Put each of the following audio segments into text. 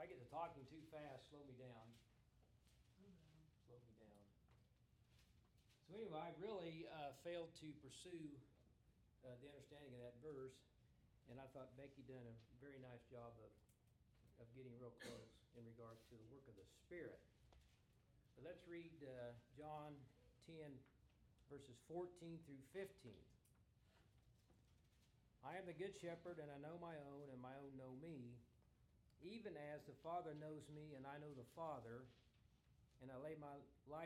I get to talking too fast, slow me down. Slow me down. So anyway, I really failed to pursue the understanding of that verse, and I thought Becky done a very nice job of getting real close in regards to the work of the Spirit. But let's read John 10, verses 14 through 15. I am the good shepherd, and I know my own, and my own know me, even as the Father knows me, and I know the Father, and I lay down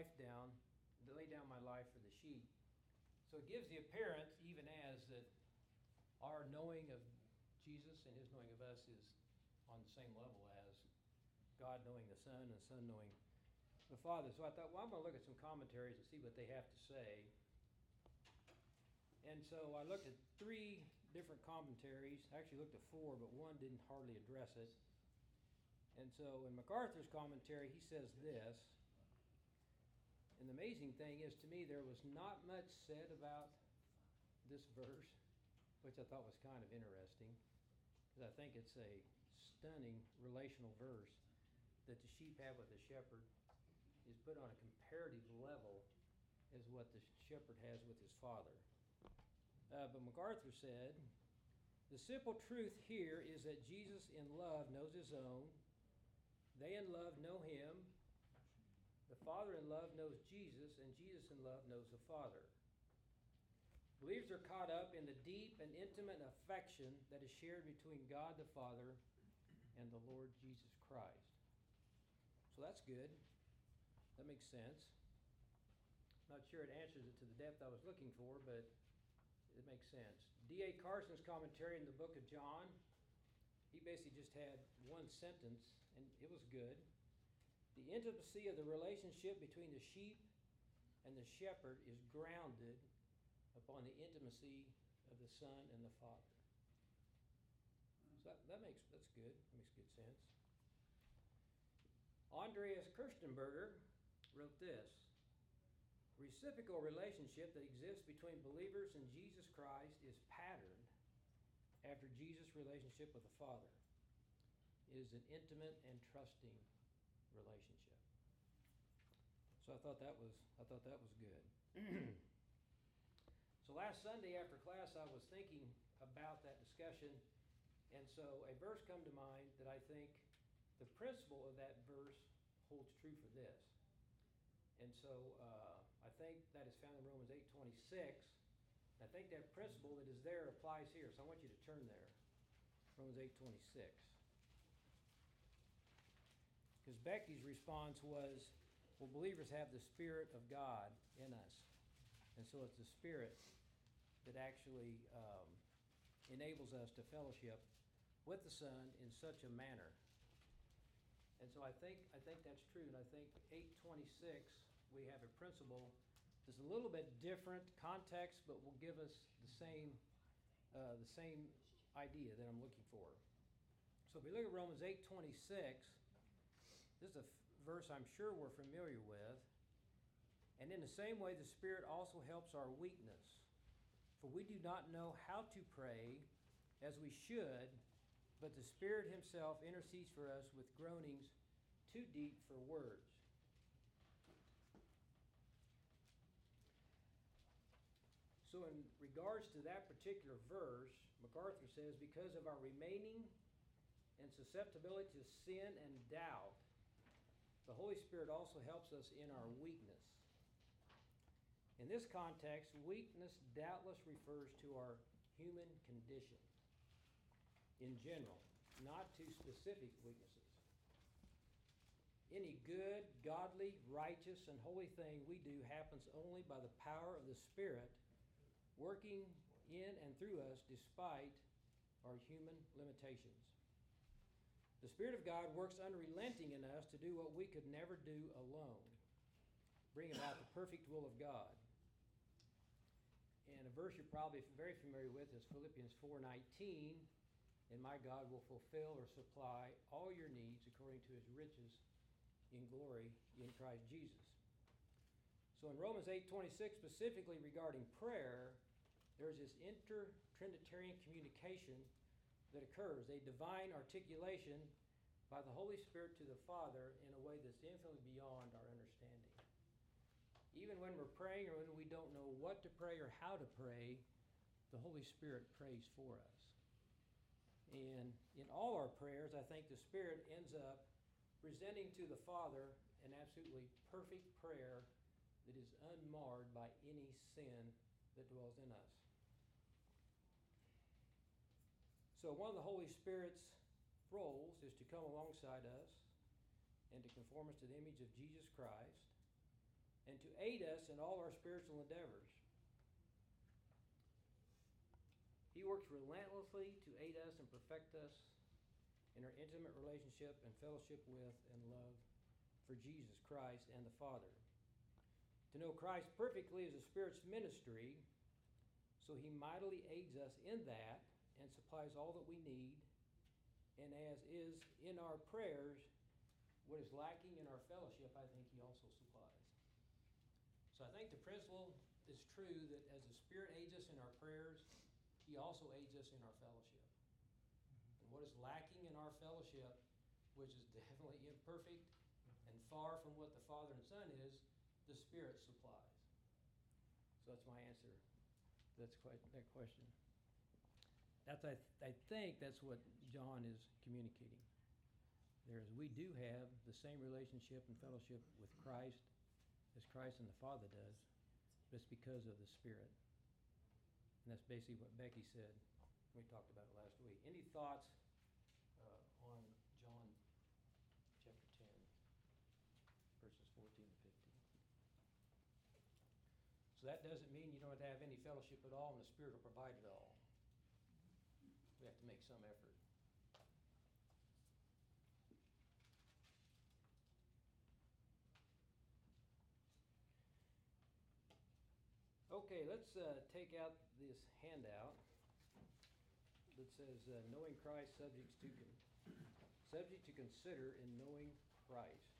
my life for the sheep. So it gives the appearance, even as that our knowing of Jesus and his knowing of us is on the same level as God knowing the Son and the Son knowing the Father. So I thought, well, I'm going to look at some commentaries and see what they have to say. And so I looked at 3 different commentaries. I actually looked at 4, but one didn't hardly address it. And so in MacArthur's commentary, he says this. And the amazing thing is, to me, there was not much said about this verse, which I thought was kind of interesting, because I think it's a stunning relational verse that the sheep have with the shepherd is put on a comparative level as what the shepherd has with his father. But MacArthur said, the simple truth here is that Jesus in love knows his own. They in love know him. The Father in love knows Jesus, and Jesus in love knows the Father. Believers are caught up in the deep and intimate affection that is shared between God the Father and the Lord Jesus Christ. So that's good. That makes sense. Not sure it answers it to the depth I was looking for, but it makes sense. D.A. Carson's commentary in the book of John, he basically just had one sentence, and it was good. The intimacy of the relationship between the sheep and the shepherd is grounded upon the intimacy of the Son and the Father. So that's good. That makes good sense. Andreas Kirstenberger wrote this. Reciprocal relationship that exists between believers and Jesus Christ is patterned after Jesus' relationship with the Father. It is an intimate and trusting relationship. So I thought that was good. So last Sunday after class, I was thinking about that discussion, and so a verse come to mind that I think the principle of that verse holds true for this. And so I think that is found in Romans 8:26. I think that principle that is there applies here. So I want you to turn there. Romans 8:26. Because Becky's response was, well, believers have the Spirit of God in us. And so it's the Spirit that actually enables us to fellowship with the Son in such a manner. And so I think that's true. And I think 8:26, we have a principle that's a little bit different context, but will give us the same idea that I'm looking for. So if we look at Romans 8:26, this is a verse I'm sure we're familiar with. And in the same way, the Spirit also helps our weakness. For we do not know how to pray as we should, but the Spirit himself intercedes for us with groanings too deep for words. So in regards to that particular verse, MacArthur says, because of our remaining and susceptibility to sin and doubt, the Holy Spirit also helps us in our weakness. In this context, weakness doubtless refers to our human condition in general, not to specific weaknesses. Any good, godly, righteous, and holy thing we do happens only by the power of the Spirit working in and through us despite our human limitations. The Spirit of God works unrelenting in us to do what we could never do alone, bring about the perfect will of God. And a verse you're probably very familiar with is Philippians 4:19, and my God will fulfill or supply all your needs according to his riches in glory in Christ Jesus. So in Romans 8:26, specifically regarding prayer, there's this inter-Trinitarian communication that occurs, a divine articulation by the Holy Spirit to the Father in a way that's infinitely beyond our understanding. Even when we're praying or when we don't know what to pray or how to pray, the Holy Spirit prays for us. And in all our prayers, I think the Spirit ends up presenting to the Father an absolutely perfect prayer that is unmarred by any sin that dwells in us. So one of the Holy Spirit's roles is to come alongside us and to conform us to the image of Jesus Christ and to aid us in all our spiritual endeavors. He works relentlessly to aid us and perfect us in our intimate relationship and fellowship with and love for Jesus Christ and the Father. To know Christ perfectly is the Spirit's ministry, so He mightily aids us in that and supplies all that we need, and as is in our prayers, what is lacking in our fellowship, I think He also supplies. So I think the principle is true that as the Spirit aids us in our prayers, He also aids us in our fellowship. And what is lacking in our fellowship, which is definitely imperfect and far from what the Father and Son is, the Spirit supplies. So that's my answer to that question. I think that's what John is communicating. There's we do have the same relationship and fellowship with Christ as Christ and the Father does, but it's because of the Spirit. And that's basically what Becky said. We talked about it last week. Any thoughts on John chapter 10, verses 14 to 15? So that doesn't mean you don't have any fellowship at all and the Spirit will provide it all. We have to make some effort. Okay, let's take out this handout that says knowing Christ, subject to consider in knowing Christ.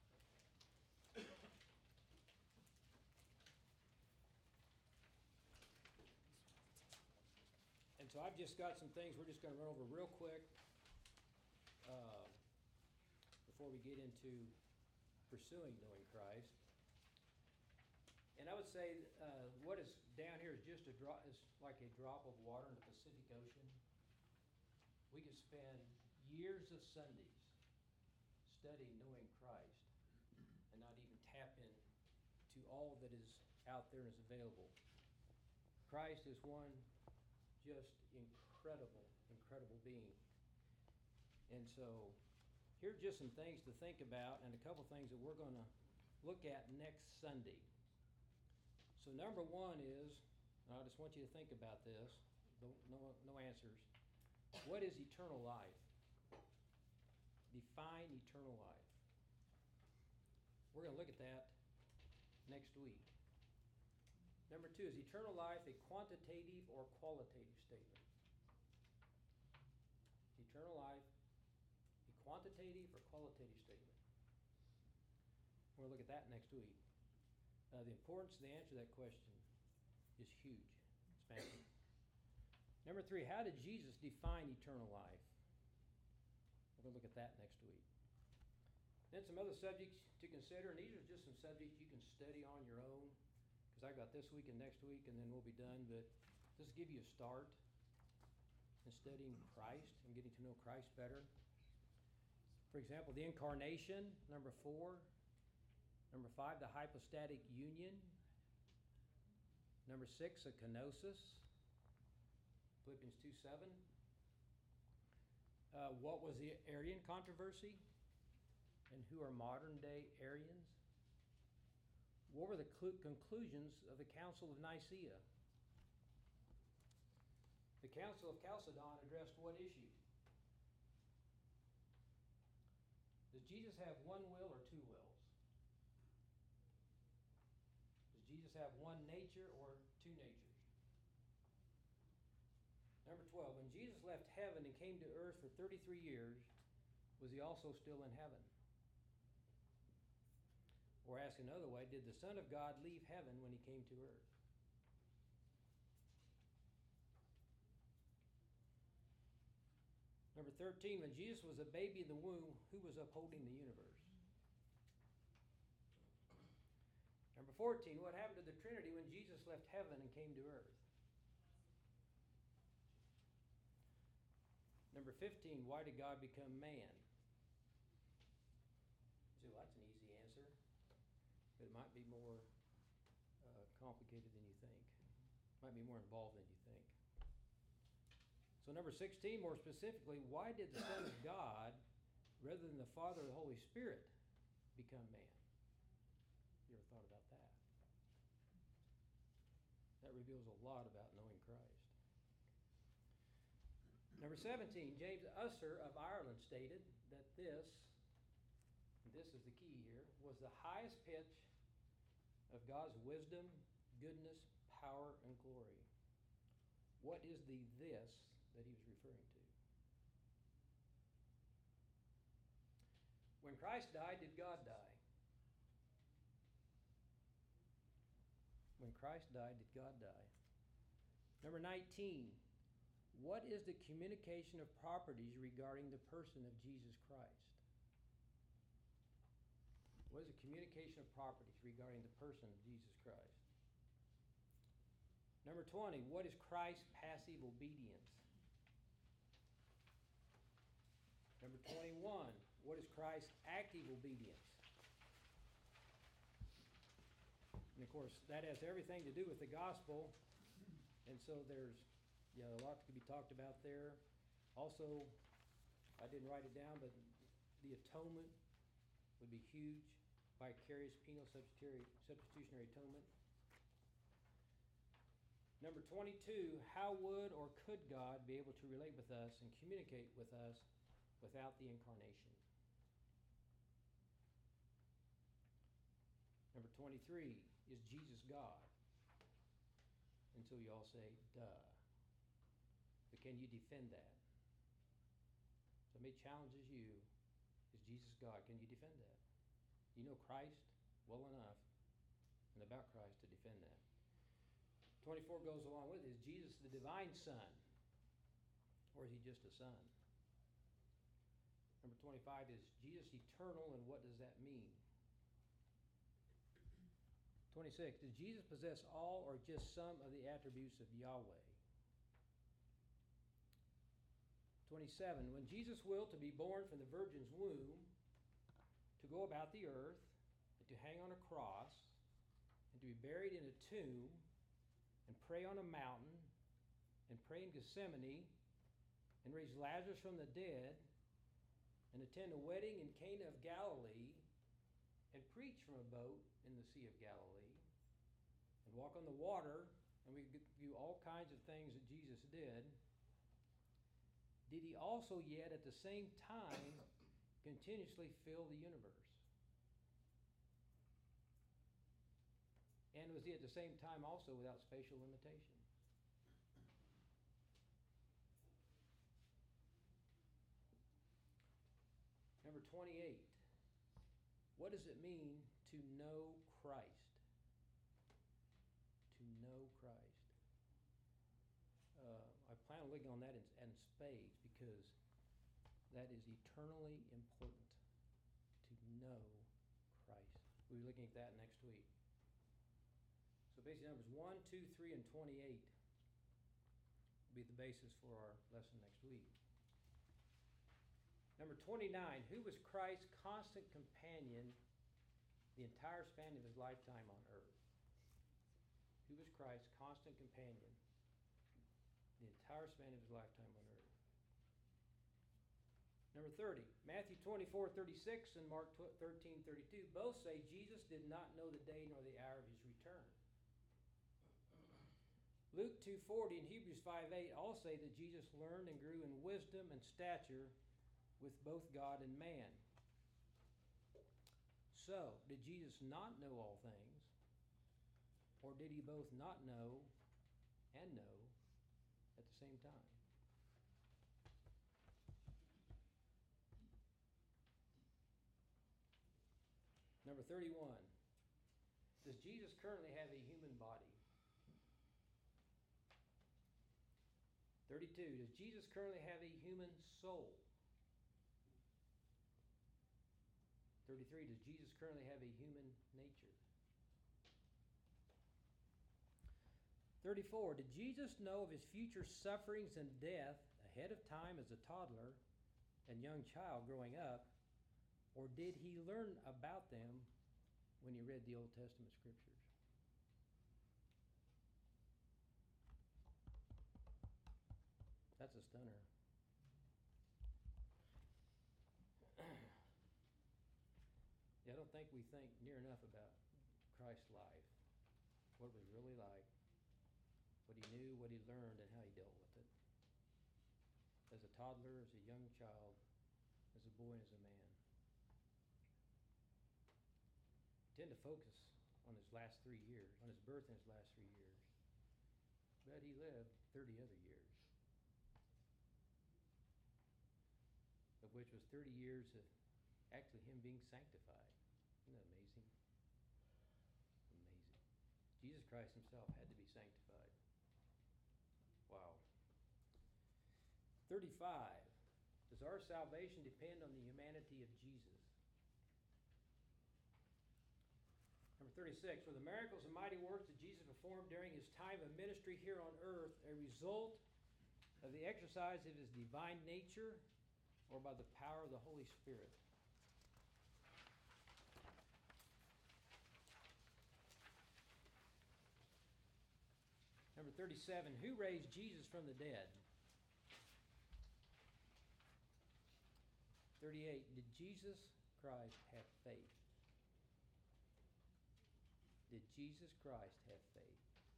And so I've just got some things we're just going to run over real quick before we get into pursuing knowing Christ. And I would say what is down here is just a drop, is like a drop of water in the Pacific Ocean. We could spend years of Sundays studying knowing Christ and not even tap into all that is out there and is available. Christ is one just incredible being. And so here's just some things to think about and a couple things that we're going to look at next Sunday. So number one is, I just want you to think about this, no answers. What is eternal life? Define eternal life. We're going to look at that next week. Number two, is eternal life a quantitative or qualitative statement? Eternal life, a quantitative or qualitative statement? We're going to look at that next week. The importance of the answer to that question is huge. It's massive. Number three, how did Jesus define eternal life? We're going to look at that next week. Then some other subjects to consider, and these are just some subjects you can study on your own, because I got this week and next week, and then we'll be done, but just give you a start in studying Christ and getting to know Christ better. For example, the incarnation, number 4. Number 5, the hypostatic union. Number 6, a kenosis. Philippians 2:7. What was the Arian controversy? And who are modern day Arians? What were the conclusions of the Council of Nicaea? The Council of Chalcedon addressed what issue? Does Jesus have one will or two wills? Does Jesus have one nature or two natures? Number 12, when Jesus left heaven and came to earth for 33 years, was he also still in heaven? Or asked another way, did the Son of God leave heaven when he came to earth? Number 13, when Jesus was a baby in the womb, who was upholding the universe? Number 14, what happened to the Trinity when Jesus left heaven and came to earth? Number 15, why did God become man? So that's an easy answer, but it might be more complicated than you think. Might be more involved than you think. So number 16, more specifically, why did the Son of God, rather than the Father or the Holy Spirit, become man? You ever thought about that? That reveals a lot about knowing Christ. Number 17, James Usser of Ireland stated that this is the key here, was the highest pitch of God's wisdom, goodness, power, and glory. What is the this that he was referring to? When Christ died, did God die? When Christ died, did God die? Number 19, what is the communication of properties regarding the person of Jesus Christ? What is the communication of properties regarding the person of Jesus Christ? Number 20, what is Christ's passive obedience? Number 21, what is Christ's active obedience? And of course, that has everything to do with the gospel. And so there's a lot to be talked about there. Also, I didn't write it down, but the atonement would be huge. Vicarious penal substitutionary atonement. Number 22, how would or could God be able to relate with us and communicate with us without the incarnation? Number 23, is Jesus God? Until you all say, duh. But can you defend that? Somebody challenges you, is Jesus God? Can you defend that? You know Christ well enough and about Christ to defend that. 24 goes along with it. Is Jesus the divine Son? Or is he just a son? Number 25, is Jesus eternal, and what does that mean? 26, does Jesus possess all or just some of the attributes of Yahweh? 27, when Jesus willed to be born from the Virgin's womb, to go about the earth, and to hang on a cross, and to be buried in a tomb, and pray on a mountain, and pray in Gethsemane, and raise Lazarus from the dead, and attend a wedding in Cana of Galilee, and preach from a boat in the Sea of Galilee, and walk on the water, and we do all kinds of things that Jesus did. Did he also yet at the same time continuously fill the universe? And was he at the same time also without spatial limitation? Number 28. What does it mean to know Christ? To know Christ. I plan on looking on that in spades because that is eternally important, to know Christ. We'll be looking at that next week. So basically numbers 1, 2, 3, and 28 will be the basis for our lesson next week. Number 29, who was Christ's constant companion the entire span of his lifetime on earth? Who was Christ's constant companion the entire span of his lifetime on earth? Number 30, Matthew 24:36 and Mark 13:32 both say Jesus did not know the day nor the hour of his return. Luke 2:40 and Hebrews 5:8 all say that Jesus learned and grew in wisdom and stature with both God and man. So, did Jesus not know all things? Or did he both not know and know at the same time? Number 31. Does Jesus currently have a human body? 32, does Jesus currently have a human soul? 33, does Jesus currently have a human nature? 34, did Jesus know of his future sufferings and death ahead of time as a toddler and young child growing up, or did he learn about them when he read the Old Testament scriptures? That's a stunner. Yeah, I don't think we think near enough about Christ's life, what it was really like, what he knew, what he learned, and how he dealt with it. As a toddler, as a young child, as a boy, and as a man. We tend to focus on his last 3 years, on his birth and his last 3 years. But he lived 30 other years, of which was 30 years of actually him being sanctified. Isn't that amazing? Amazing. Jesus Christ himself had to be sanctified. Wow. 35. Does our salvation depend on the humanity of Jesus? Number 36. Were the miracles and mighty works that Jesus performed during his time of ministry here on earth a result of the exercise of his divine nature or by the power of the Holy Spirit? Number 37, who raised Jesus from the dead? 38, did Jesus Christ have faith? Did Jesus Christ have faith?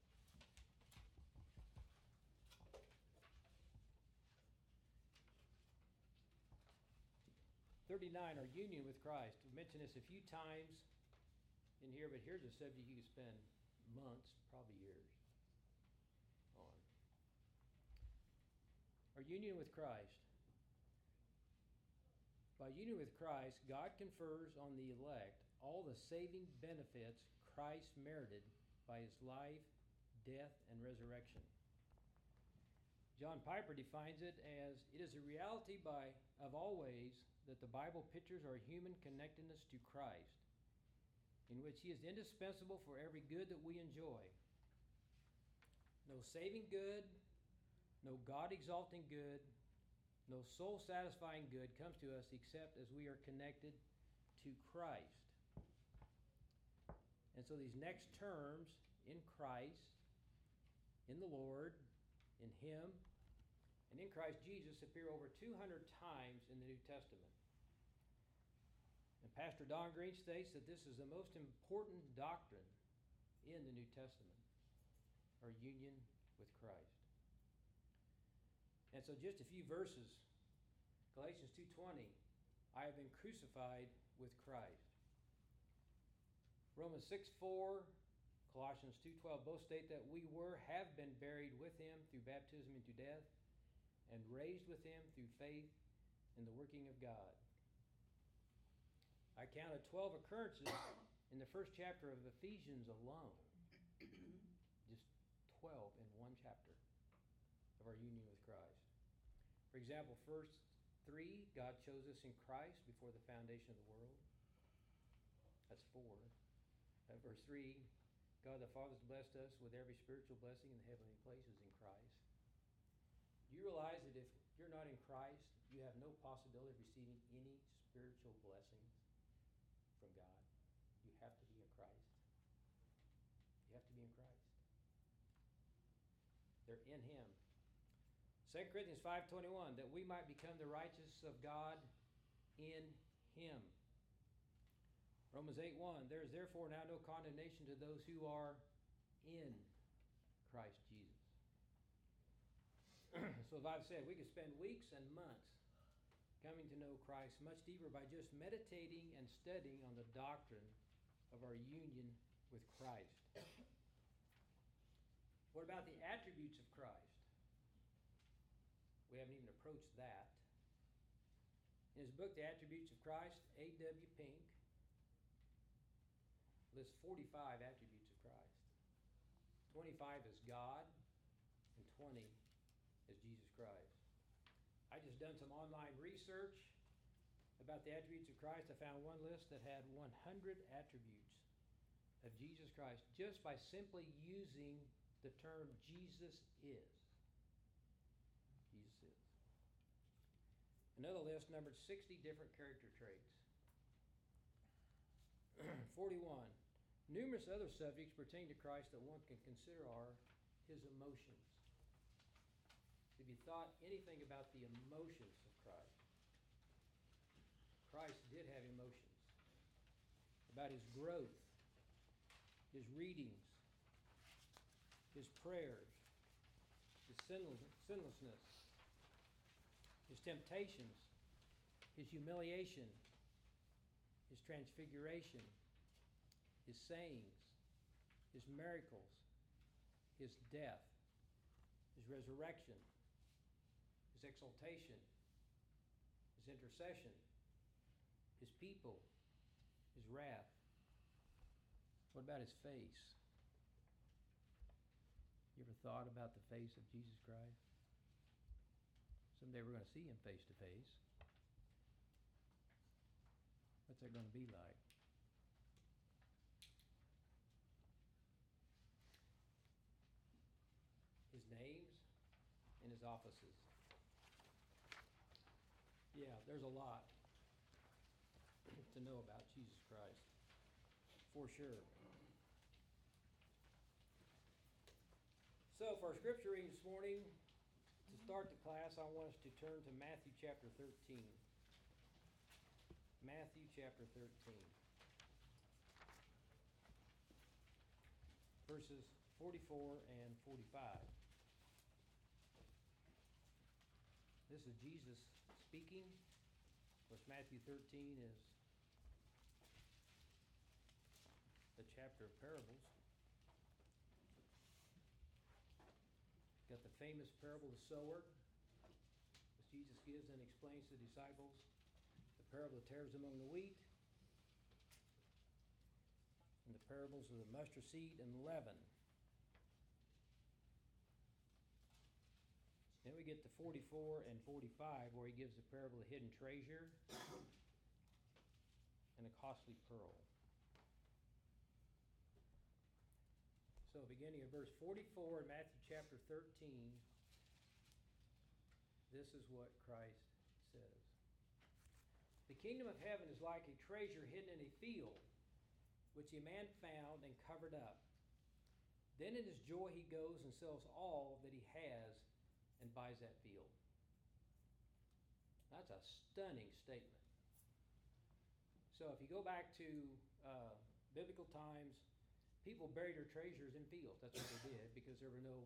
$39, our union with Christ. We mentioned this a few times in here, but here's a subject you could spend months, probably years, on. Our union with Christ. By union with Christ, God confers on the elect all the saving benefits Christ merited by his life, death, and resurrection. John Piper defines it as, it is a reality of always that the Bible pictures our human connectedness to Christ, in which he is indispensable for every good that we enjoy. No saving good, no God-exalting good, no soul-satisfying good comes to us except as we are connected to Christ. And so these next terms, in Christ, in the Lord, in him, and in Christ Jesus, appear over 200 times in the New Testament. And Pastor Don Green states that this is the most important doctrine in the New Testament, our union with Christ. And so just a few verses. Galatians 2:20, I have been crucified with Christ. Romans 6:4, Colossians 2:12 both state that we have been buried with him through baptism into death and raised with him through faith in the working of God. I counted 12 occurrences in the first chapter of Ephesians alone. Just 12 in one chapter of our union with Christ. For example, first 3, God chose us in Christ before the foundation of the world. That's 4. Verse 3, God the Father has blessed us with every spiritual blessing in the heavenly places in Christ. Do you realize that if you're not in Christ, you have no possibility of receiving any spiritual blessings from God? You have to be in Christ. You have to be in Christ. They're in him. 2 Corinthians 5:21, that we might become the righteousness of God in him. Romans 8:1, there is therefore now no condemnation to those who are in Christ Jesus. So as I've said, we could spend weeks and months coming to know Christ much deeper by just meditating and studying on the doctrine of our union with Christ. What about the attributes of Christ? We haven't even approached that. In his book, The Attributes of Christ, A.W. Pink lists 45 attributes of Christ. 25 is God, and 20 is Jesus Christ. I just done some online research about the attributes of Christ. I found one list that had 100 attributes of Jesus Christ just by simply using the term Jesus is. Jesus is. Another list numbered 60 different character traits. 41. Numerous other subjects pertaining to Christ that one can consider are his emotions. Have you thought anything about the emotions of Christ? Christ did have emotions. About his growth, his readings, his prayers, his sinlessness, his temptations, his humiliation, his transfiguration, his sayings, his miracles, his death, his resurrection, his exaltation, his intercession, his people, his wrath. What about his face? You ever thought about the face of Jesus Christ? Someday we're going to see him face to face. What's that going to be like? His names and his offices. Yeah, there's a lot to know about Jesus Christ, for sure. So for our scripture reading this morning, to start the class, I want us to turn to Matthew chapter 13. Matthew chapter 13. Verses 44 and 45. This is Jesus speaking. Of course, Matthew 13 is the chapter of parables. Got the famous parable of the sower, which Jesus gives and explains to the disciples. The parable of tares among the wheat, and the parables of the mustard seed and leaven. Then we get to 44 and 45, where he gives the parable of the hidden treasure and a costly pearl. So beginning at verse 44 in Matthew chapter 13, this is what Christ says. The kingdom of heaven is like a treasure hidden in a field, which a man found and covered up. Then in his joy he goes and sells all that he has and buys that field. That's a stunning statement. So if you go back to biblical times, people buried their treasures in fields. That's what they did, because there were no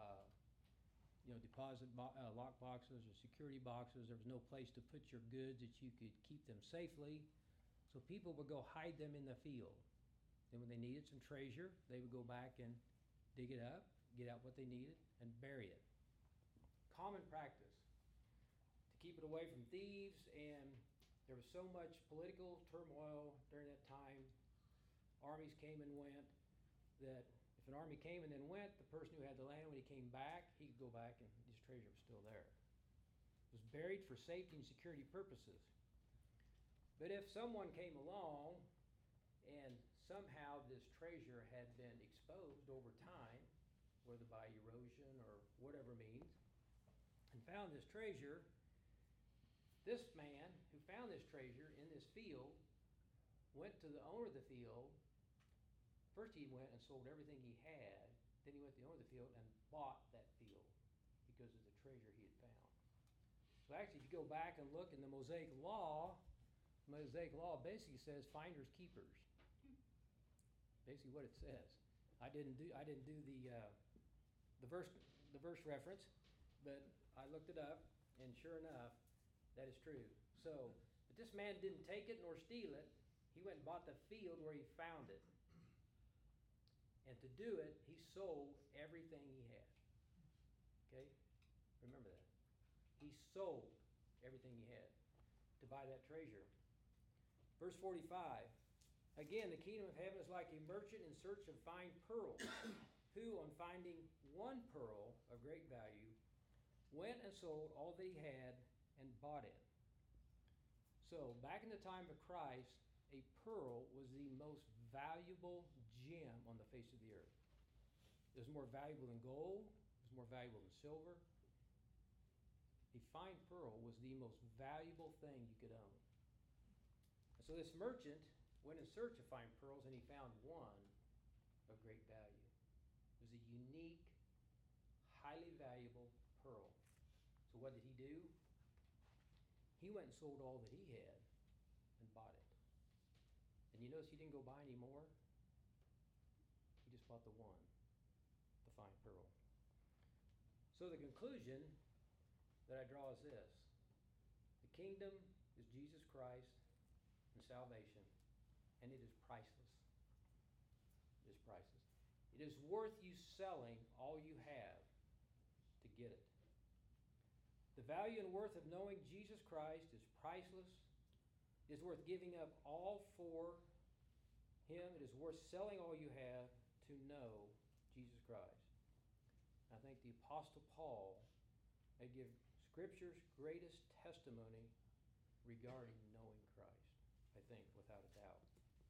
deposit lock boxes or security boxes. There was no place to put your goods that you could keep them safely. So people would go hide them in the field. Then when they needed some treasure, they would go back and dig it up, get out what they needed, and bury it. Common practice to keep it away from thieves, and there was so much political turmoil during that time. Armies came and went, that if an army came and then went, the person who had the land, when he came back, he could go back and his treasure was still there. It was buried for safety and security purposes. But if someone came along and somehow this treasure had been exposed over time, whether by erosion or whatever means, and found this treasure, this man who found this treasure in this field went to the owner of the field. First he went and sold everything he had. Then he went to the owner of the field and bought that field because of the treasure he had found. So actually, if you go back and look in the Mosaic Law basically says finders keepers. Basically what it says. I didn't do the verse reference, but I looked it up, and sure enough, that is true. So, but this man didn't take it nor steal it. He went and bought the field where he found it. And to do it, he sold everything he had. Okay? Remember that. He sold everything he had to buy that treasure. Verse 45. Again, the kingdom of heaven is like a merchant in search of fine pearls, who, on finding one pearl of great value, went and sold all that he had and bought it. So, back in the time of Christ, a pearl was the most valuable gem on the face of the earth. It was more valuable than gold, it was more valuable than silver. A fine pearl was the most valuable thing you could own. And so this merchant went in search of fine pearls, and he found one of great value. It was a unique, highly valuable pearl. So what did he do? He went and sold all that he had and bought it. And you notice he didn't go buy any more? He just bought the one, the fine pearl. So the conclusion that I draw is this. The kingdom is Jesus Christ and salvation, and it is priceless. It is priceless. It is worth you selling all you have to get it. The value and worth of knowing Jesus Christ is priceless. It is worth giving up all for Him. It is worth selling all you have to know Jesus Christ. I think the Apostle Paul may give Scripture's greatest testimony regarding knowing Christ, I think, without a doubt.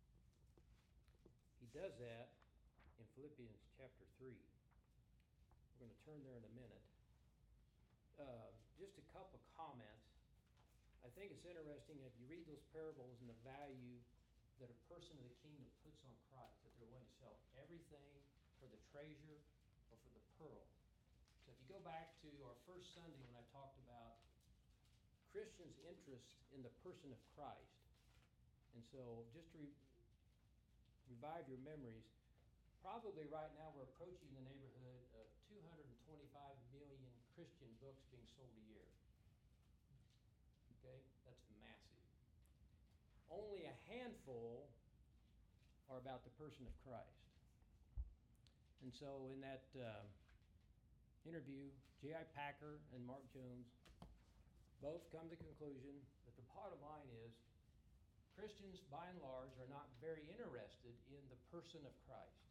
He does that in Philippians chapter 3. We're going to turn there in a minute. Just a couple of comments. I think it's interesting if you read those parables and the value that a person of the kingdom puts on Christ, that they're willing to sell everything for the treasure or for the pearl. So if you go back to our first Sunday when I talked about Christians' interest in the person of Christ, and so just to revive your memories, probably right now we're approaching the neighborhood of 225 million Christian books being sold a year. Okay, that's massive. Only a handful are about the person of Christ. And so in that interview, J.I. Packer and Mark Jones both come to the conclusion that the bottom line is Christians, by and large, are not very interested in the person of Christ.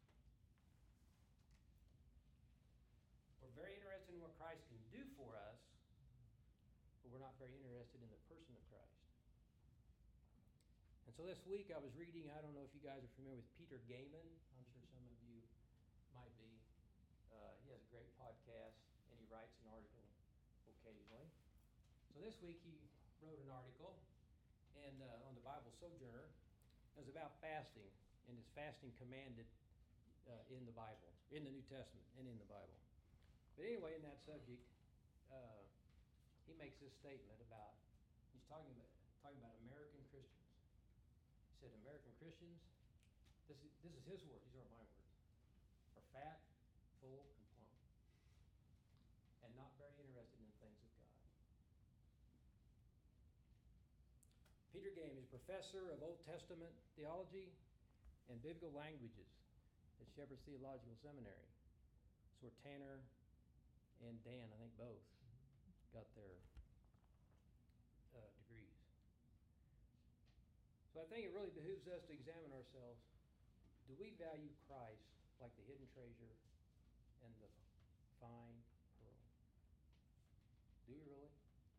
We're very interested in what Christ can do for us, but we're not very interested in the person of Christ. And so this week I was reading, I don't know if you guys are familiar with Peter Gaiman. I'm sure some of you might be. He has a great podcast, and he writes an article occasionally. So this week he wrote an article and on the Bible Sojourner. It was about fasting, and is fasting commanded in the Bible, in the New Testament, and in the Bible. But anyway, in that subject, he makes this statement about, he's talking about American Christians. He said, American Christians, this is his words, these aren't my words, are fat, full, and plump, and not very interested in the things of God. Peter Gaiman is professor of Old Testament theology and biblical languages at Shepherd's Theological Seminary. So Tanner and Dan, I think both, got their degrees. So I think it really behooves us to examine ourselves. Do we value Christ like the hidden treasure and the fine pearl? Do we really?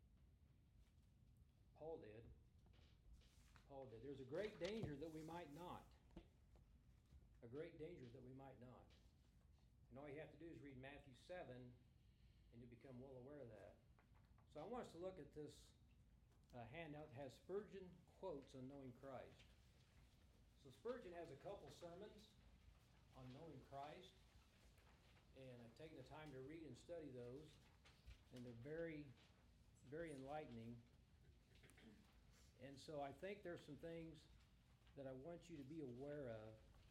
Paul did. There's a great danger that we might not. A great danger that we might not. And all you have to do is read Matthew 7, and you'll become well aware of that. So I want us to look at this handout that has Spurgeon quotes on knowing Christ. So Spurgeon has a couple sermons on knowing Christ, and I've taken the time to read and study those, and they're very, very enlightening. And so I think there's some things that I want you to be aware of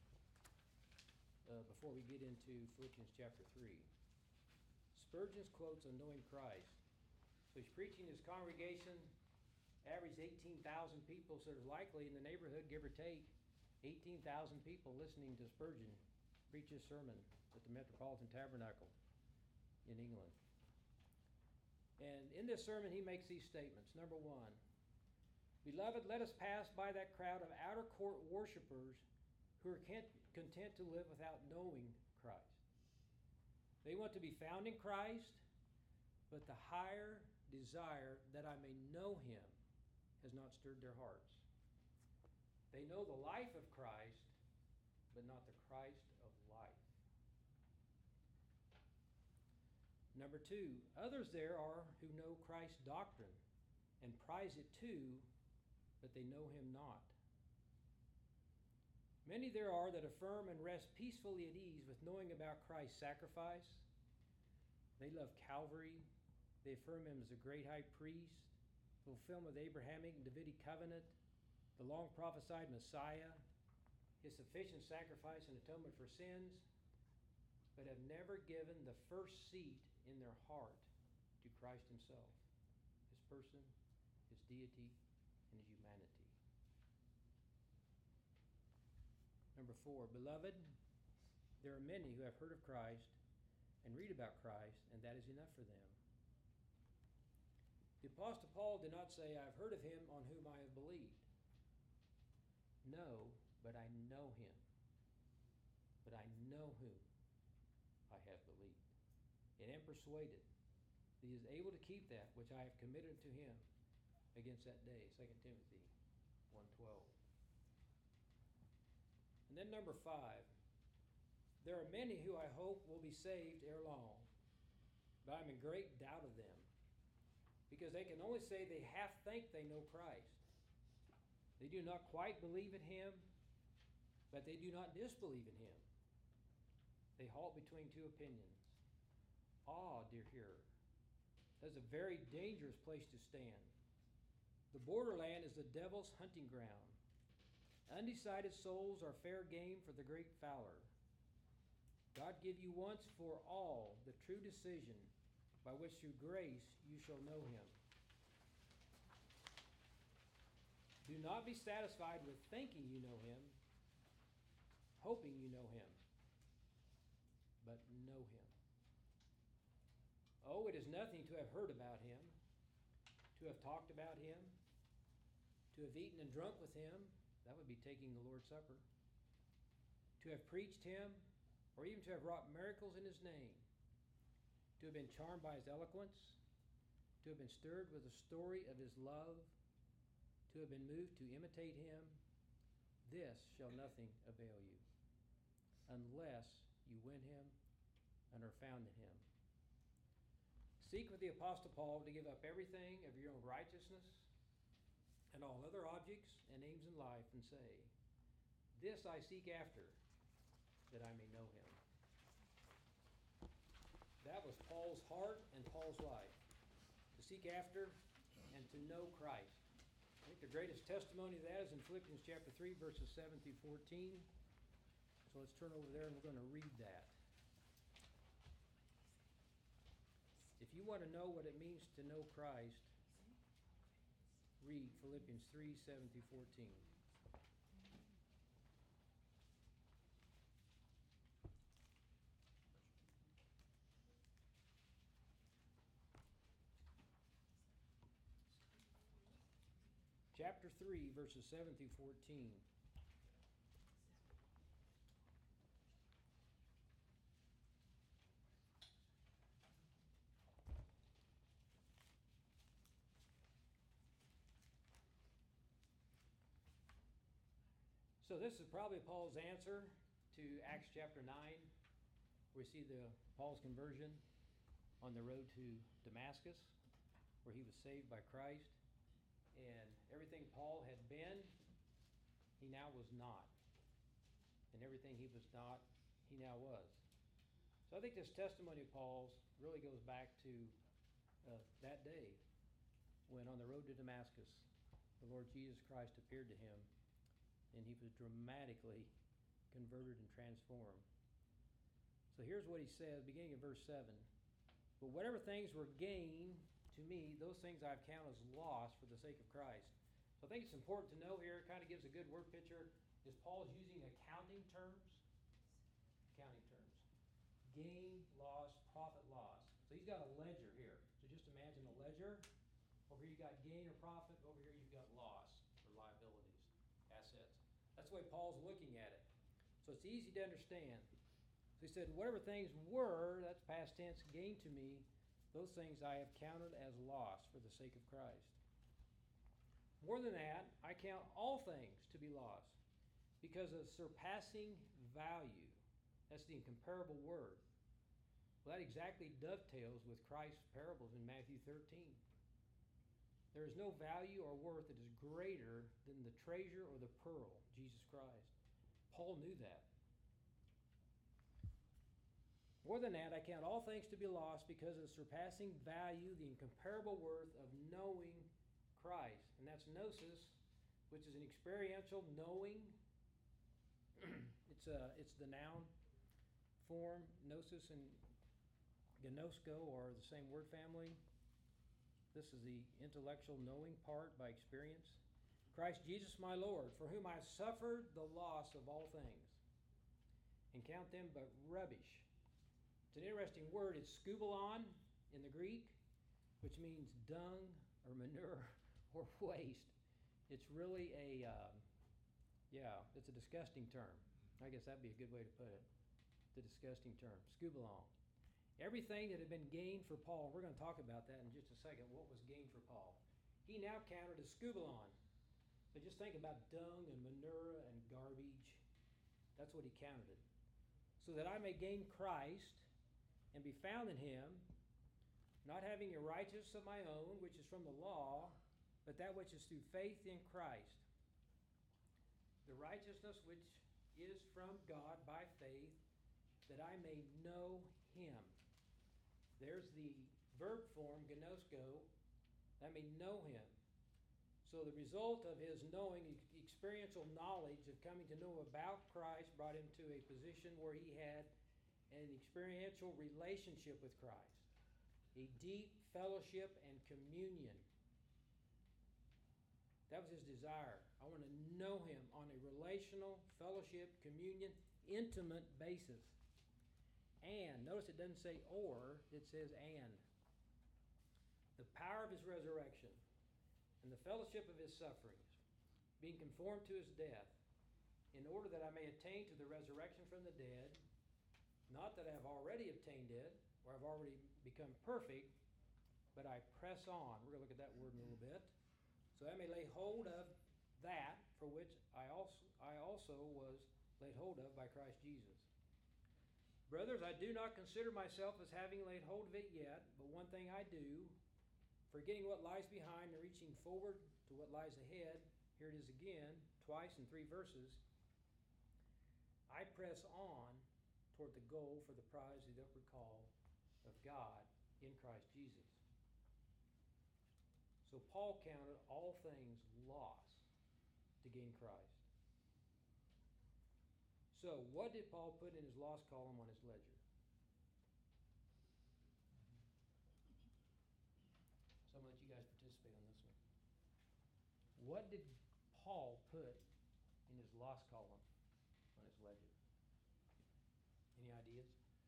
before we get into Philippians chapter 3. Spurgeon's quotes on knowing Christ. So he's preaching his congregation, average 18,000 people, so there's likely in the neighborhood, give or take, 18,000 people listening to Spurgeon preach his sermon at the Metropolitan Tabernacle in England. And in this sermon he makes these statements. Number one, Beloved, let us pass by that crowd of outer court worshipers who are content to live without knowing Christ. They want to be found in Christ, but the higher desire that I may know him has not stirred their hearts. They know the life of Christ, but not the Christ of life. Number 2, others there are who know Christ's doctrine and prize it too, but they know him not. Many there are that affirm and rest peacefully at ease with knowing about Christ's sacrifice. They love Calvary. They affirm him as a great high priest, fulfillment of the Abrahamic and Davidic covenant, the long prophesied Messiah, his sufficient sacrifice and atonement for sins, but have never given the first seat in their heart to Christ himself, his person, his deity, and his humanity. Number 4, beloved, there are many who have heard of Christ and read about Christ, and that is enough for them. The Apostle Paul did not say, I have heard of him on whom I have believed. No, but I know him. But I know whom I have believed, and am persuaded that he is able to keep that which I have committed to him against that day. 2 Timothy 1:12. And then number 5, there are many who I hope will be saved ere long, but I'm in great doubt of them, because they can only say they half think they know Christ. They do not quite believe in him, but they do not disbelieve in him. They halt between two opinions. Dear hearer, that's a very dangerous place to stand. The borderland is the devil's hunting ground. Undecided souls are fair game for the great fowler. God give you once for all the true decision by which through grace you shall know him. Do not be satisfied with thinking you know him, hoping you know him, but know him. Oh, it is nothing to have heard about him, to have talked about him, to have eaten and drunk with him, that would be taking the Lord's Supper, to have preached him, or even to have wrought miracles in his name, to have been charmed by his eloquence, to have been stirred with the story of his love, to have been moved to imitate him. This shall nothing avail you, unless you win him and are found in him. Seek with the Apostle Paul to give up everything of your own righteousness and all other objects and aims in life, and say, this I seek after, that I may know him. That was Paul's heart and Paul's life, to seek after and to know Christ. I think the greatest testimony of that is in Philippians chapter 3, verses 7 through 14. So let's turn over there and we're going to read that. If you want to know what it means to know Christ, read Philippians 3, 7 through 14. Chapter 3, verses 7 through 14. So this is probably Paul's answer to Acts chapter 9. We see Paul's conversion on the road to Damascus, where he was saved by Christ. And everything Paul had been, he now was not. And everything he was not, he now was. So I think this testimony of Paul's really goes back to that day when on the road to Damascus, the Lord Jesus Christ appeared to him, and he was dramatically converted and transformed. So here's what he says, beginning in verse 7. But whatever things were gained to me, those things I've counted as loss for the sake of Christ. So I think it's important to know here, it kind of gives a good word picture, is Paul's using accounting terms. Accounting terms. Gain, loss, profit, loss. So he's got a ledger here. So just imagine a ledger. Over here you got gain or profit. Over here you've got loss or liabilities, assets. That's the way Paul's looking at it. So it's easy to understand. So he said, whatever things were, that's past tense, gained to me, those things I have counted as loss for the sake of Christ. More than that, I count all things to be loss because of surpassing value. That's the incomparable word. Well, that exactly dovetails with Christ's parables in Matthew 13. There is no value or worth that is greater than the treasure or the pearl, Jesus Christ. Paul knew that. More than that, I count all things to be lost because of surpassing value, the incomparable worth of knowing Christ. And that's gnosis, which is an experiential knowing. It's the noun form. Gnosis and gnosko are the same word family. This is the intellectual knowing part by experience. Christ Jesus my Lord, for whom I suffered the loss of all things, and count them but rubbish. It's an interesting word. It's skubalon in the Greek, which means dung or manure or waste. It's really it's a disgusting term. I guess that'd be a good way to put it. The disgusting term, skubalon. Everything that had been gained for Paul, we're going to talk about that in just a second, what was gained for Paul. He now counted as skubalon. So just think about dung and manure and garbage. That's what he counted it. So that I may gain Christ and be found in him, not having a righteousness of my own, which is from the law, but that which is through faith in Christ. The righteousness which is from God by faith, that I may know him. There's the verb form, gnosko, that I may know him. So the result of his knowing, experiential knowledge of coming to know about Christ brought him to a position where he had an experiential relationship with Christ, a deep fellowship and communion. That was his desire. I want to know him on a relational, fellowship, communion, intimate basis. And, notice it doesn't say or, it says and. The power of his resurrection and the fellowship of his sufferings, being conformed to his death, in order that I may attain to the resurrection from the dead, not that I have already obtained it, or I've already become perfect, but I press on. We're going to look at that word in a little bit. So I may lay hold of that for which I also was laid hold of by Christ Jesus. Brothers, I do not consider myself as having laid hold of it yet, but one thing I do, forgetting what lies behind and reaching forward to what lies ahead, here it is again, twice in 3 verses, I press on toward the goal for the prize of the upward call of God in Christ Jesus. So Paul counted all things loss to gain Christ. So what did Paul put in his loss column on his ledger? So I'm going to let you guys participate on this one. What did Paul put in his loss column on his ledger? Any ideas?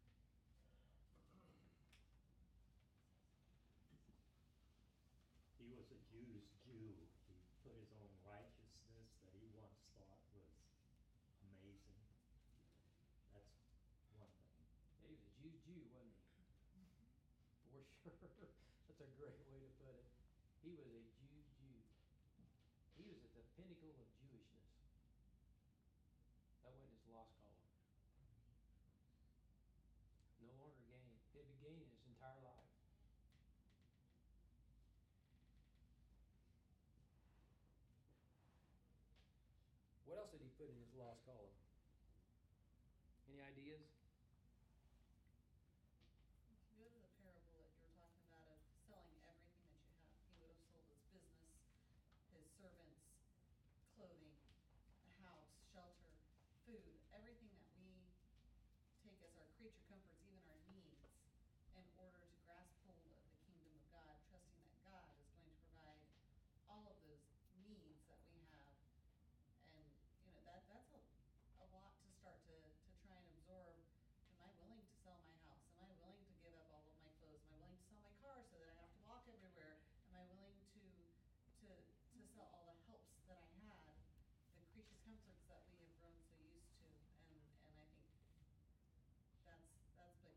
He was a Jew's Jew. He put his own righteousness that he once thought was amazing. That's one thing. Yeah, he was a Jew, wasn't he? For sure. That's a great way to put it. He was a Jew. He was at the pinnacle of Jewishness. That went in his lost column. No longer gained. He had been gaining his entire life. What else did he put in his lost column? Any ideas? If you go to the parable that you were talking about of selling everything that you have, he would have sold his business, his servants, clothing, a house, shelter, food, everything that we take as our creature comforts, even our needs, in order to grasp hold of the kingdom of God, trusting that God is going to provide all of those needs that we have. And, that's a lot to start to try and absorb. Am I willing to sell my house? Am I willing to give up all of my clothes? Am I willing to sell my car so that I have to walk everywhere? Am I willing to sell all the helps that I had, the creature comforts that we have grown so used to? And I think that's been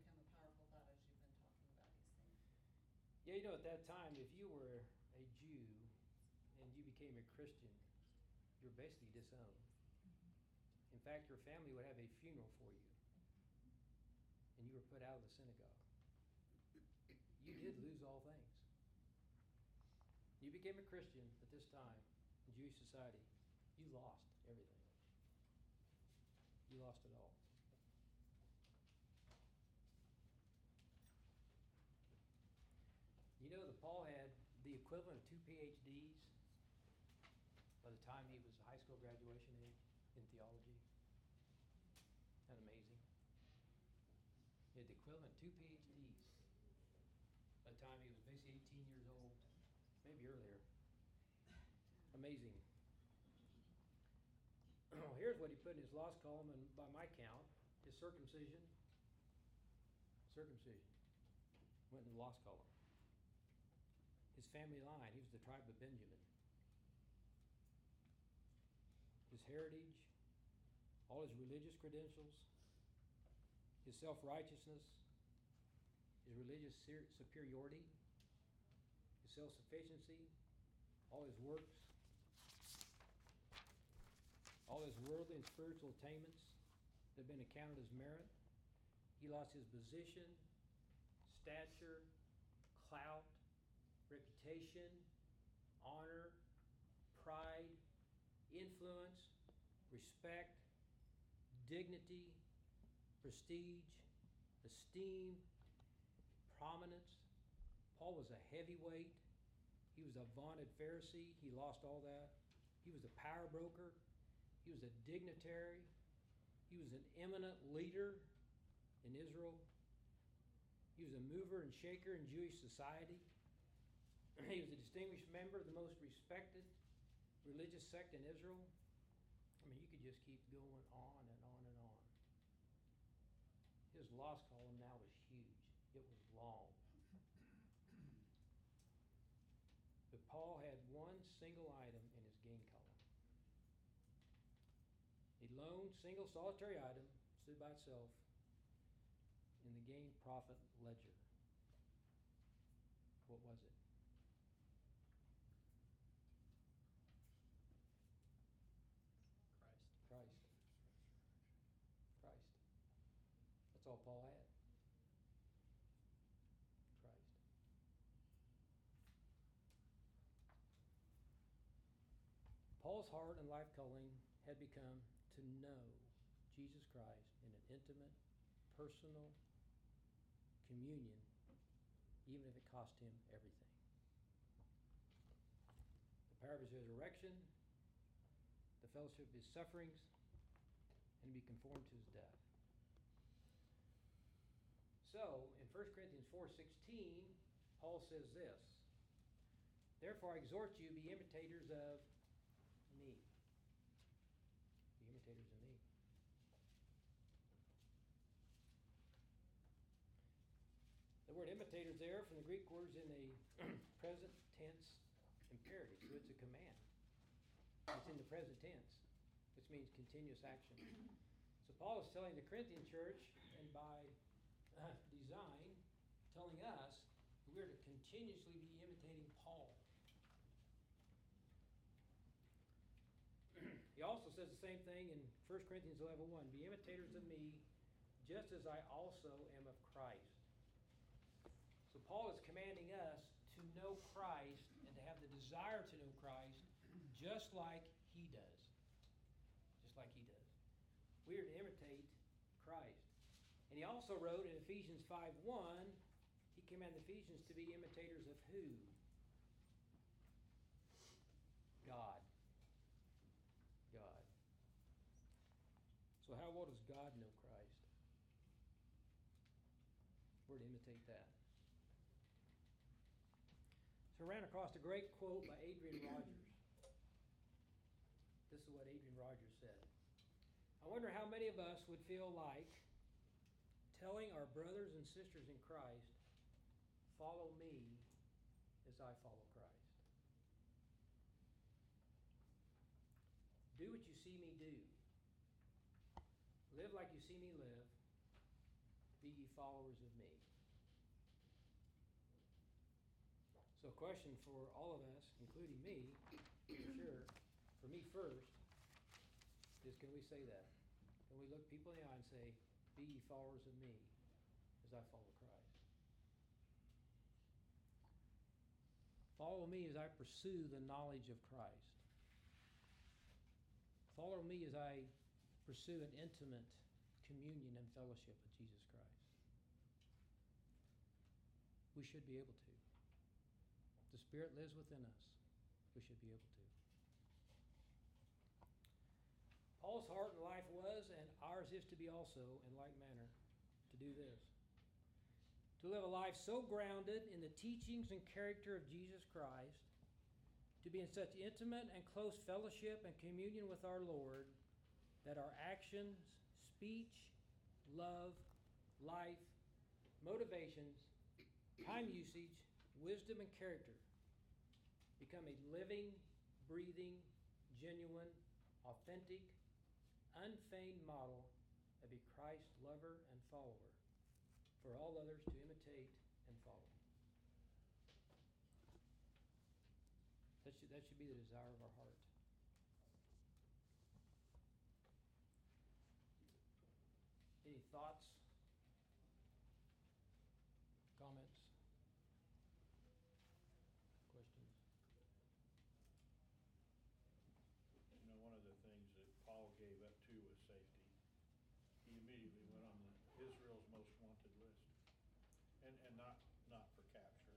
Yeah, you know, at that time, if you were a Jew and you became a Christian, you were basically disowned. In fact, your family would have a funeral for you, and you were put out of the synagogue. You did lose all things. You became a Christian at this time in Jewish society, you lost everything. You lost it all. You know that Paul had the equivalent of 2 PhDs by the time he was high school graduation age in theology. Isn't that amazing? He had the equivalent of 2 PhDs by the time he was basically 18 years old, maybe earlier. Amazing. Here's what he put in his lost column, and by my count, his circumcision went in the lost column. His family line, he was the tribe of Benjamin. His heritage, all his religious credentials, his self-righteousness, his religious superiority, his self-sufficiency, all his works, all his worldly and spiritual attainments that have been accounted as merit. He lost his position, stature, clout, reputation, honor, pride, influence, respect, dignity, prestige, esteem, prominence. Paul was a heavyweight. He was a vaunted Pharisee. He lost all that. He was a power broker. He was a dignitary. He was an eminent leader in Israel. He was a mover and shaker in Jewish society. He was a distinguished member of the most respected religious sect in Israel. I mean, you could just keep going on and on and on. His lost column now was huge. It was long. But Paul had one single item in his gain column. A lone, single, solitary item stood by itself in the gain profit ledger. What was it? Christ. Christ. That's all Paul had. Christ. Paul's heart and life calling had become to know Jesus Christ in an intimate, personal communion, even if it cost him everything. The power of his resurrection, the fellowship of his sufferings, and to be conformed to his death. So, in 1 Corinthians 4:16, Paul says this, "Therefore I exhort you, be imitators of me." Be imitators of me. The word imitators there from the Greek word is in the present tense imperative, so it's a command. It's in the present tense, which means continuous action. So Paul is telling the Corinthian church, and by design, telling us that we are to continuously be imitating Paul. He also says the same thing in 1 Corinthians 11:1, "Be imitators of me, just as I also am of Christ." So Paul is commanding us to know Christ and to have the desire to know Christ just like he does. Just like he does. We are to imitate Christ. And he also wrote in Ephesians 5:1, he commanded the Ephesians to be imitators of who? God. God. So how well does God know Christ? We're to imitate that. So I ran across a great quote by Adrian Rogers. This is what Adrian Rogers said. "I wonder how many of us would feel like telling our brothers and sisters in Christ, 'Follow me as I follow Christ.' Do what you see me do. Live like you see me live. Be ye followers of me." So a question for all of us, including me, for sure, for me first, is can we say that? Can we look people in the eye and say, be ye followers of me as I follow Christ? Follow me as I pursue the knowledge of Christ. Follow me as I pursue an intimate communion and fellowship with Jesus Christ. We should be able to. The Spirit lives within us. We should be able to. Paul's heart and life was, and ours is to be also, in like manner, to do this. To live a life so grounded in the teachings and character of Jesus Christ, to be in such intimate and close fellowship and communion with our Lord, that our actions, speech, love, life, motivations, time usage, wisdom, and character become a living, breathing, genuine, authentic, unfeigned model of a Christ lover and follower for all others to imitate and follow. That should be the desire of our heart. Any thoughts? Comments? Questions? You know, one of the things that Paul gave up to was safety. He immediately went on Israel's most wanted list. And not for capture.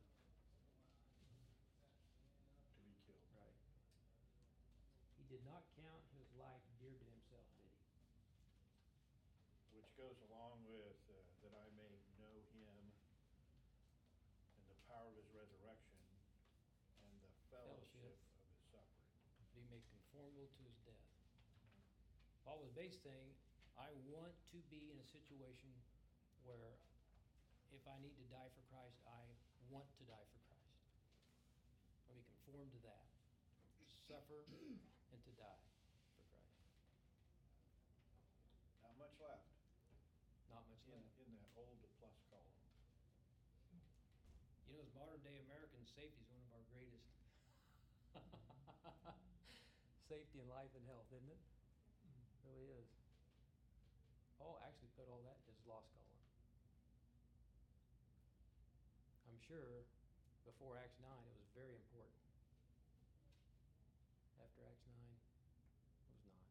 To be killed. Right. He did not count his life dear to himself, did he? Which goes along with that I may know him and the power of his resurrection and the fellowship of his suffering. Be made conformable to his death. Paul was basically saying, I want to be in a situation where if I need to die for Christ, I want to die for Christ. I'll be conformed to that. To suffer and to die for Christ. Not much left Not much left. in that old plus column. You know, as modern day Americans, safety is one of our greatest safety in life and health, isn't it? It really is. Paul actually put all that in his lost column. I'm sure before Acts 9 it was very important. After Acts 9, it was not.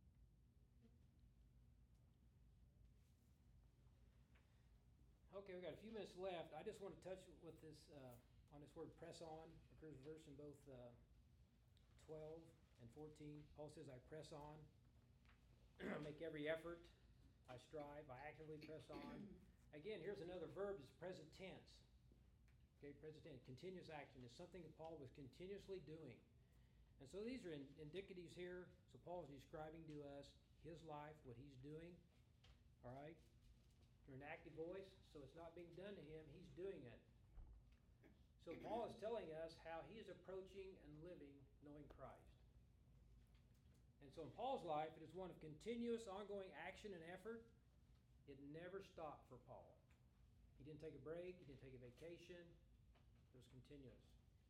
Okay, we've got a few minutes left. I just want to touch with this on this word press on. Occurs verse in both 12 and 14. Paul says, I press on, make every effort, I strive, I actively press on. Again, here's another verb, it's present tense. Okay, present tense, continuous action is something that Paul was continuously doing. And so these are indicatives here. So Paul is describing to us his life, what he's doing. All right? You're an active voice, so it's not being done to him, he's doing it. So Paul is telling us how he is approaching and living knowing Christ. And so in Paul's life, it is one of continuous, ongoing action and effort. It never stopped for Paul. He didn't take a break, he didn't take a vacation. It was continuous.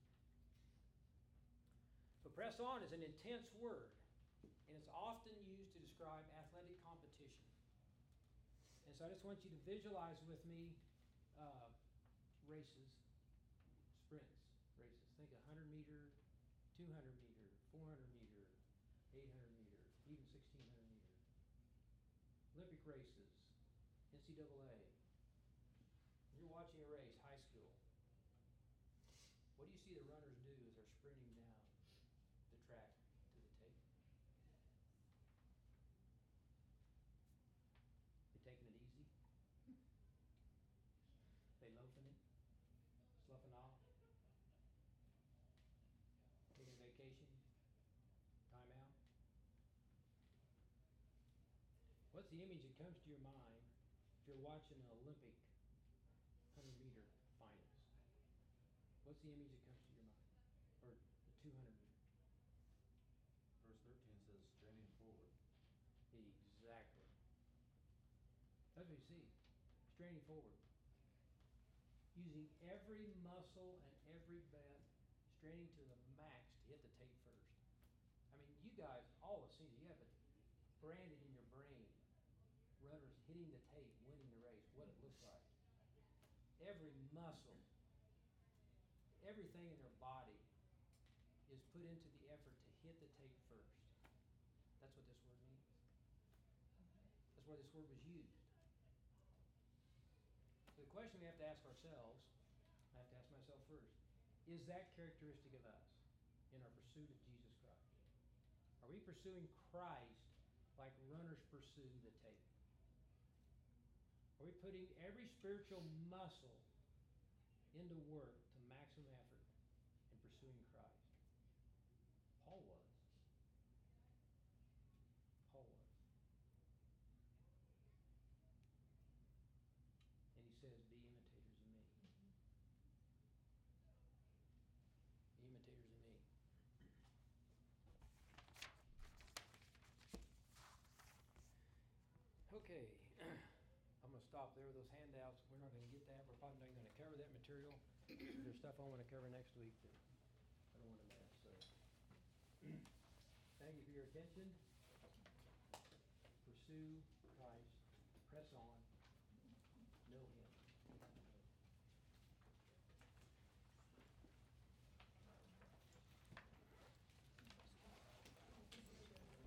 So press on is an intense word, and it's often used to describe athletic competition. And so I just want you to visualize with me races, sprints, races. Think 100 meter, 200 meter, 400 meter, 800 meter, even 1600 meter. Olympic races, NCAA. You're watching a race, high school. What do you see the runners do as they're sprinting down the track to the tape? They taking it easy? They loafing it? Sloughing off? Taking a vacation? Time out? What's the image that comes to your mind if you're watching an Olympic 100-meter finals? What's the image that comes to your mind? Or the 200 meter? Verse 13 says, straining forward. Exactly. That's what you see. Straining forward. Using every muscle and every bit, straining to the max to hit the tape first. I mean, you guys all have seen it. You have it branded in your brain. Runners hitting the tape, winning the race, what it looks like. Every muscle, everything in their body is put into the effort to hit the tape first. That's what this word means. That's why this word was used. So the question we have to ask ourselves, I have to ask myself first, is that characteristic of us in our pursuit of Jesus Christ? Are we pursuing Christ like runners pursue the tape? Are we putting every spiritual muscle into work to maximum effort in pursuing Christ? Paul was. Paul was. And he says, be imitators of me. Be imitators of me. Okay. I'm going to stop there with those handouts. We're not going to get that. We're probably not going to cover that material. There's stuff I want to cover next week that I don't want to miss. So, thank you for your attention. Pursue Christ. Press on. Know Him.